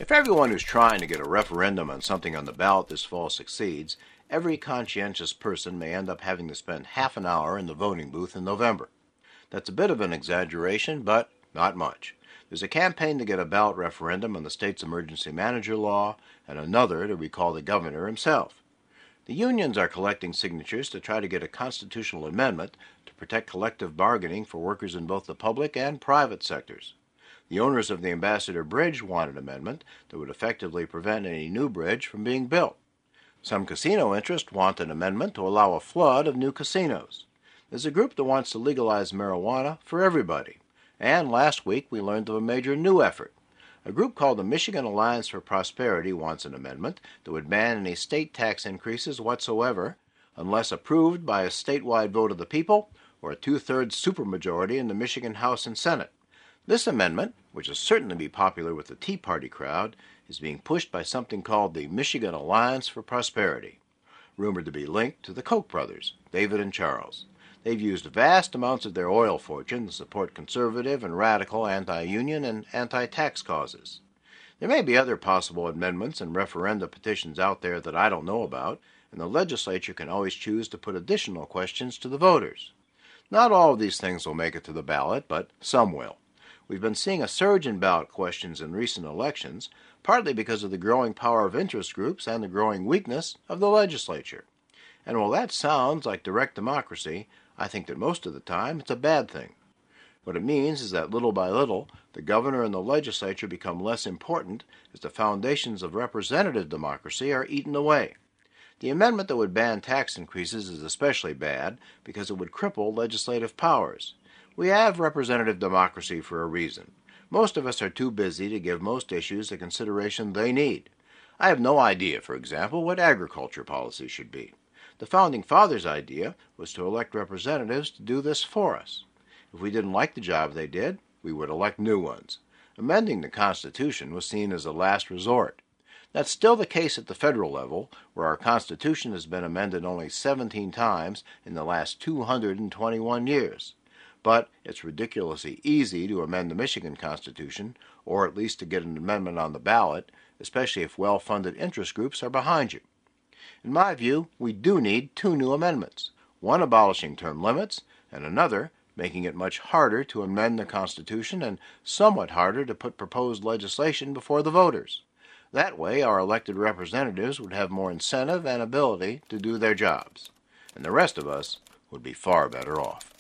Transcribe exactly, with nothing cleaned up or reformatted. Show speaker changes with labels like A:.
A: If everyone who's trying to get a referendum on something on the ballot this fall succeeds, every conscientious person may end up having to spend half an hour in the voting booth in November. That's a bit of an exaggeration, but not much. There's a campaign to get a ballot referendum on the state's emergency manager law, and another to recall the governor himself. The unions are collecting signatures to try to get a constitutional amendment to protect collective bargaining for workers in both the public and private sectors. The owners of the Ambassador Bridge want an amendment that would effectively prevent any new bridge from being built. Some casino interests want an amendment to allow a flood of new casinos. There's a group that wants to legalize marijuana for everybody. And last week we learned of a major new effort. A group called the Michigan Alliance for Prosperity wants an amendment that would ban any state tax increases whatsoever unless approved by a statewide vote of the people or a two-thirds supermajority in the Michigan House and Senate. This amendment, which will certainly be popular with the Tea Party crowd, is being pushed by something called the Michigan Alliance for Prosperity, rumored to be linked to the Koch brothers, David and Charles. They've used vast amounts of their oil fortune to support conservative and radical anti-union and anti-tax causes. There may be other possible amendments and referenda petitions out there that I don't know about, and the legislature can always choose to put additional questions to the voters. Not all of these things will make it to the ballot, but some will. We've been seeing a surge in ballot questions in recent elections, partly because of the growing power of interest groups and the growing weakness of the legislature. And while that sounds like direct democracy, I think that most of the time it's a bad thing. What it means is that little by little, the governor and the legislature become less important as the foundations of representative democracy are eaten away. The amendment that would ban tax increases is especially bad because it would cripple legislative powers. We have representative democracy for a reason. Most of us are too busy to give most issues the consideration they need. I have no idea, for example, what agriculture policy should be. The Founding Fathers' idea was to elect representatives to do this for us. If we didn't like the job they did, we would elect new ones. Amending the Constitution was seen as a last resort. That's still the case at the federal level, where our Constitution has been amended only seventeen times in the last two hundred twenty-one years. But it's ridiculously easy to amend the Michigan Constitution, or at least to get an amendment on the ballot, especially if well-funded interest groups are behind you. In my view, we do need two new amendments, one abolishing term limits, and another making it much harder to amend the Constitution and somewhat harder to put proposed legislation before the voters. That way, our elected representatives would have more incentive and ability to do their jobs, and the rest of us would be far better off.